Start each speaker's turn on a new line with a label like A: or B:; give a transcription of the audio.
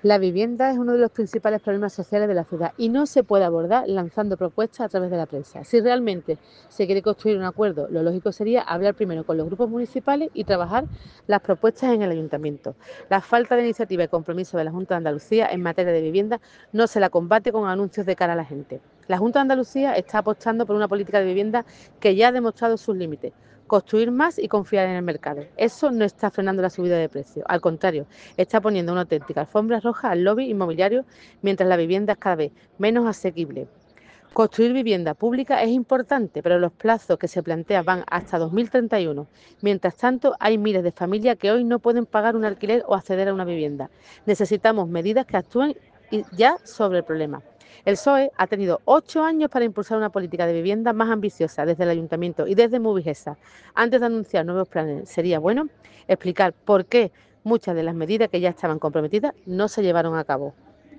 A: La vivienda es uno de los principales problemas sociales de la ciudad y no se puede abordar lanzando propuestas a través de la prensa. Si realmente se quiere construir un acuerdo, lo lógico sería hablar primero con los grupos municipales y trabajar las propuestas en el ayuntamiento. La falta de iniciativa y compromiso de la Junta de Andalucía en materia de vivienda no se la combate con anuncios de cara a la gente. La Junta de Andalucía está apostando por una política de vivienda que ya ha demostrado sus límites. Construir más y confiar en el mercado. Eso no está frenando la subida de precios. Al contrario, está poniendo una auténtica alfombra roja al lobby inmobiliario mientras la vivienda es cada vez menos asequible. Construir vivienda pública es importante, pero los plazos que se plantean van hasta 2031. Mientras tanto, hay miles de familias que hoy no pueden pagar un alquiler o acceder a una vivienda. Necesitamos medidas que actúen ya sobre el problema. El PSOE ha tenido 8 años para impulsar una política de vivienda más ambiciosa desde el Ayuntamiento y desde Movigesa. Antes de anunciar nuevos planes, sería bueno explicar por qué muchas de las medidas que ya estaban comprometidas no se llevaron a cabo.